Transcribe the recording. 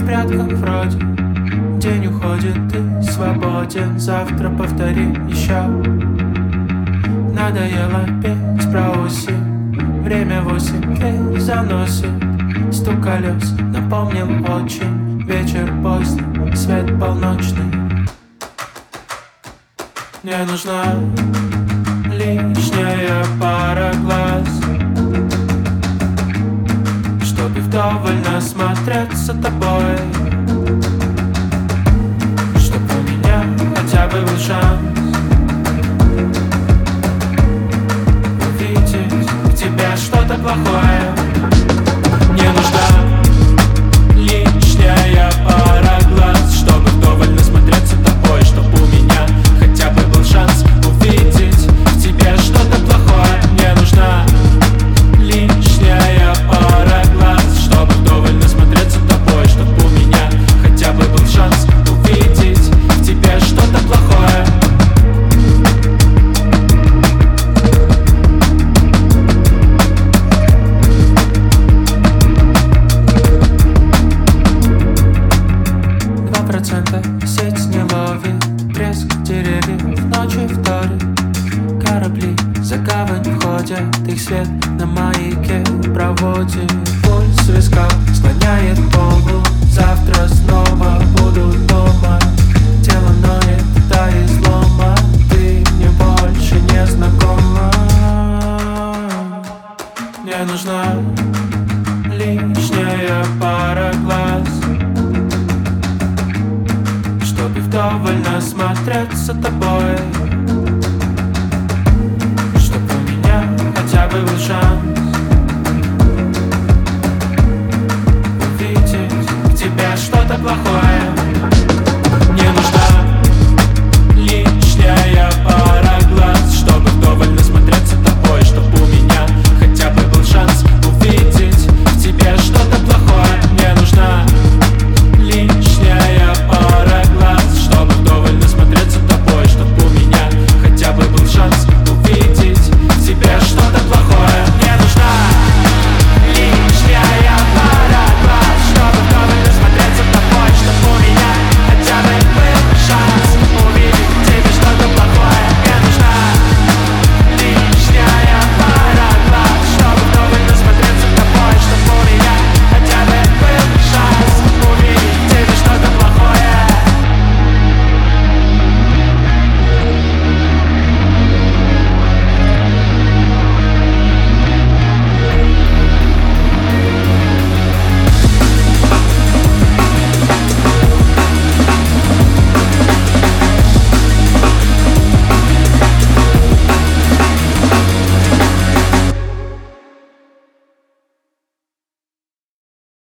в прятках вроде. День уходит, ты свободен. Завтра повтори еще. Надоело петь про осень. Время 8, дверь заносит. Стук колес напомнил очень. Вечер поздний, свет полночный. Мне нужна лишняя пара глаз, чтобы вдоволь насмотреться тобой, чтоб у меня хотя бы был шанс увидеть в тебе что-то плохое. Мне нужна лишняя пара глаз, чтобы вдоволь насмотреться тобой, чтоб у меня хотя бы был шанс увидеть в тебе что-то плохое. Мне нужна лишняя пара глаз, чтобы вдоволь насмотреться тобой, чтоб у меня хотя бы был шанс увидеть в тебе что-то плохое. Сеть не ловит треск деревьев, ночи вторит. Корабли за гавань входят, их свет на маяке проводит. Пульс в висках склоняет голову. Завтра снова буду дома. Тело ноет до излома. Ты мне больше не знакома. Мне нужна лишняя пара глаз, чтобы вдоволь насмотреться тобой, чтоб у меня хотя бы был шанс увидеть в тебе что-то плохое.